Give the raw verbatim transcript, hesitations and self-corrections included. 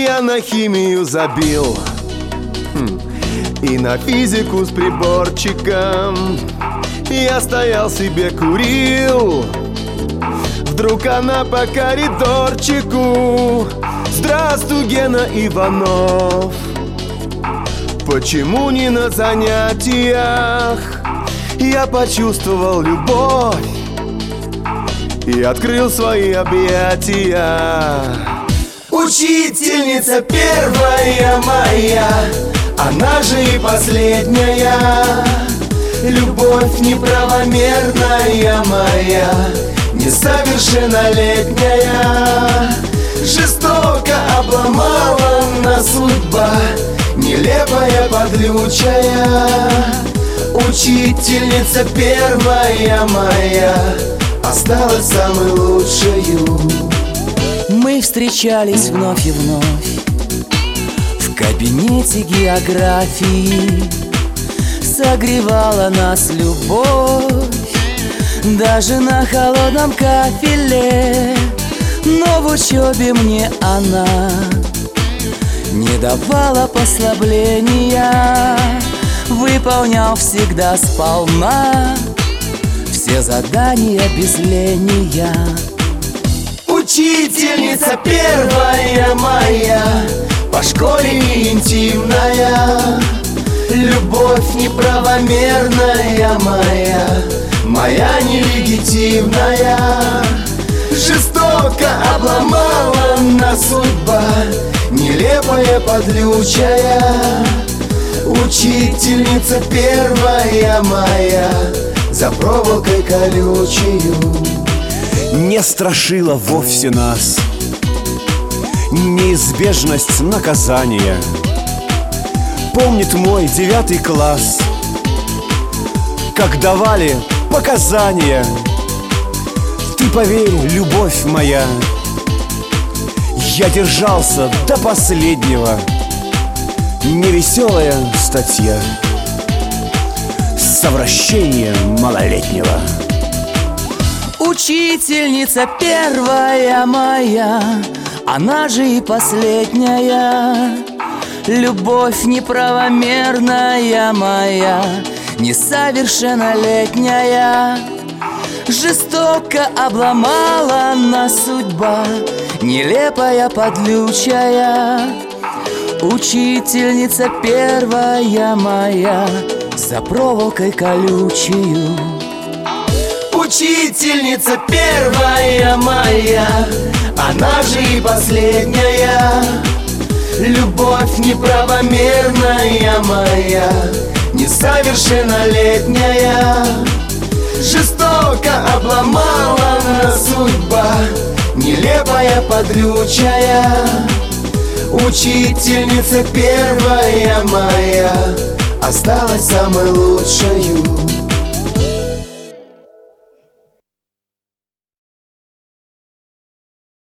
я на химию забил, хм, и на физику с приборчиком. Я стоял себе, курил. Вдруг она по коридорчику: здравствуй, Гена Иванов. Почему не на занятиях? Я почувствовал любовь и открыл свои объятия. Учительница первая моя, она же и последняя. Любовь неправомерная моя, несовершеннолетняя. Жестоко обломала нас судьба, нелепая, подлючая. Учительница первая моя осталась самой лучшою. Мы встречались вновь и вновь в кабинете географии. Согревала нас любовь даже на холодном кафеле. Но в учебе мне она не давала послабления. Выполнял всегда сполна все задания без ления. Учительница первая моя, по школе не интимная. Любовь неправомерная моя, моя нелегитимная. Жестоко обломала нас судьба, нелепая, подлючая. Учительница первая моя, за проволокой колючею. Не страшила вовсе нас неизбежность наказания. Помнит мой девятый класс, как давали показания. Ты поверь, любовь моя, я держался до последнего. Невеселая статья, совращение малолетнего. Учительница первая моя, она же и последняя. Любовь неправомерная моя, несовершеннолетняя. Жестоко обломала нас судьба, нелепая, подлючая. Учительница первая моя, за проволокой колючею. Учительница первая моя, она же и последняя. Любовь неправомерная моя, несовершеннолетняя. Жестоко обломала нас судьба, нелепая, подлючая. Учительница первая моя осталась самой лучшою.